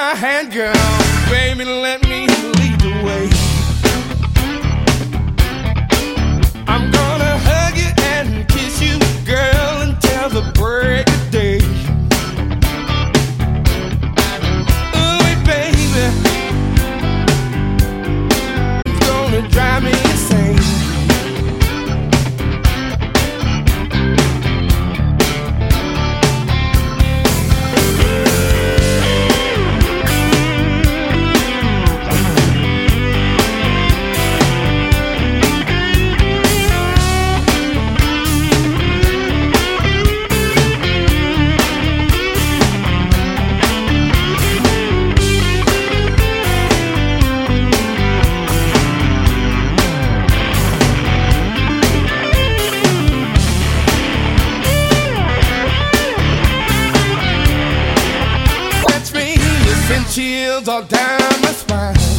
my hand, girl. Baby, let me lead the way. I'm gonna hug you and kiss you, girl, until the break of day. Ooh, baby, it's gonna drive me insane. Chills all down my spine.